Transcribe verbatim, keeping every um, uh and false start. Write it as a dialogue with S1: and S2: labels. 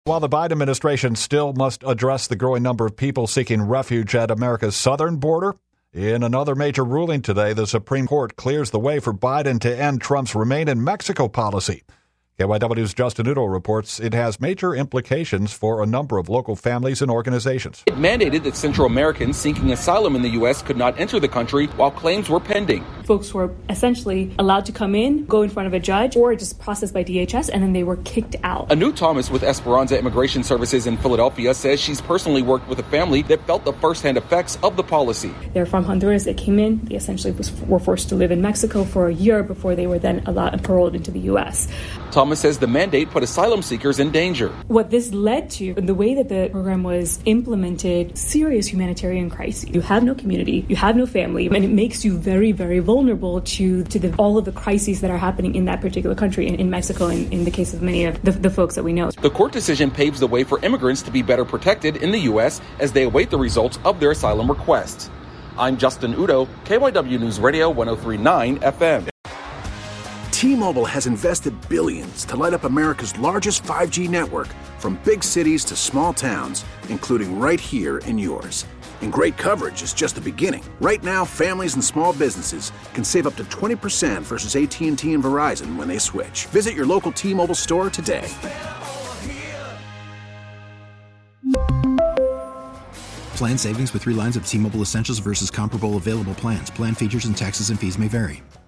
S1: While the Biden administration still must address the growing number of people seeking refuge at America's southern border, in another major ruling today, the Supreme Court clears the way for Biden to end Trump's Remain in Mexico policy. K Y W's Justin Udo reports it has major implications for a number of local families and organizations.
S2: It mandated that Central Americans seeking asylum in the U S could not enter the country while claims were pending.
S3: Folks were essentially allowed to come in, go in front of a judge, or just processed by D H S, and then they were kicked out.
S2: Anu Thomas with Esperanza Immigration Services in Philadelphia says she's personally worked with a family that felt the firsthand effects of the policy.
S3: They're from Honduras. They came in. They essentially was, were forced to live in Mexico for a year before they were then allowed and paroled into the U S.
S2: Thomas says the mandate put asylum seekers in danger.
S3: What this led to, the way that the program was implemented, serious humanitarian crisis. You have no community, you have no family, and it makes you very, very vulnerable to, to the, all of the crises that are happening in that particular country, in, in Mexico, in, in the case of many of the, the folks that we know.
S2: The court decision paves the way for immigrants to be better protected in the U S as they await the results of their asylum requests. I'm Justin Udo, K Y W News Radio one oh three point nine F M.
S4: T-Mobile has invested billions to light up America's largest five G network, from big cities to small towns, including right here in yours. And great coverage is just the beginning. Right now, families and small businesses can save up to twenty percent versus A T and T and Verizon when they switch. Visit your local T-Mobile store today.
S5: Plan savings with three lines of T-Mobile Essentials versus comparable available plans. Plan features and taxes and fees may vary.